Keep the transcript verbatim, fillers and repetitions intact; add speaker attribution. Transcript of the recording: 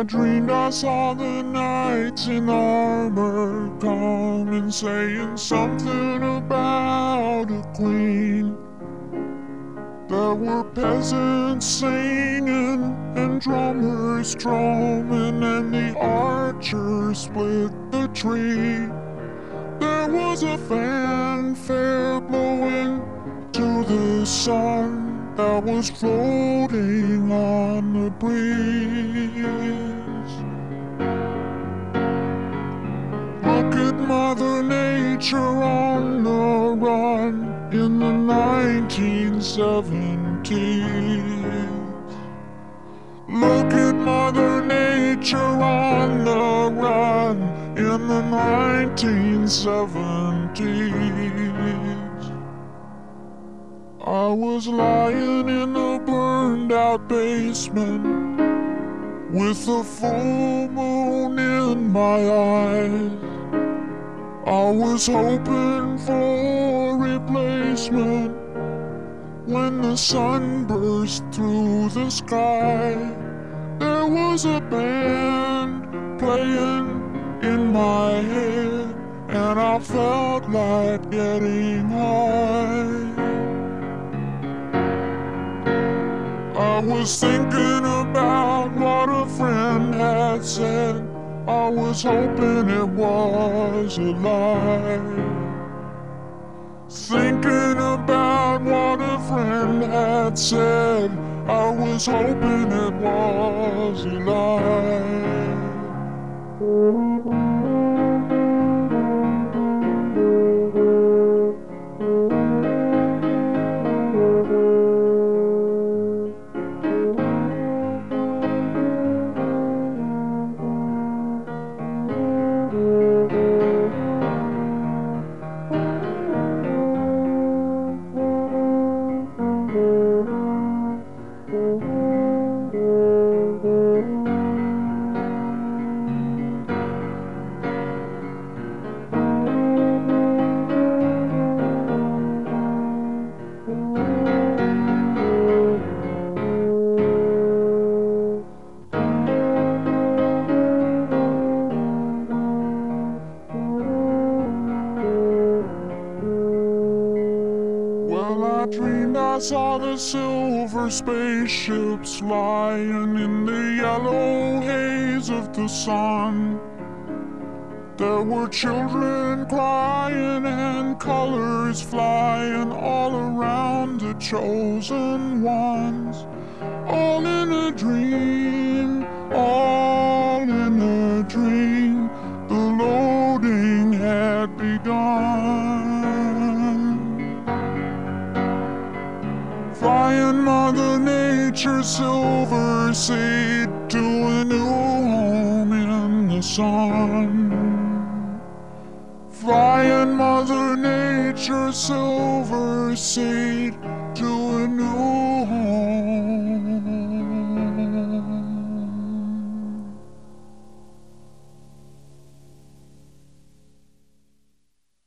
Speaker 1: dreamed I saw the knights in armor coming, saying something about a queen. There were peasants singing and drummers drumming, and the archers split the tree. There was a fanfare blowing to the sun that was floating on the breeze. Look at Mother Nature on the run in the nineteen seventies. Look at Mother Nature on the run in the nineteen seventies. I was lying in a burned out basement with a full moon in my eyes. I was hoping for a replacement when the sun burst through the sky. There was a band playing in my head, and I felt like getting high. I was thinking about what a friend had said. I was hoping it was a lie. Thinking about what a friend had said, I was hoping it was a lie. I dreamed I saw the silver spaceships flying in the yellow haze of the sun. There were children crying and colors flying all around the chosen ones. All in a dream, all in a dream, the loading had begun. Flying Mother Nature's silver seed to a new home in the sun. Flying Mother Nature's silver seed to a new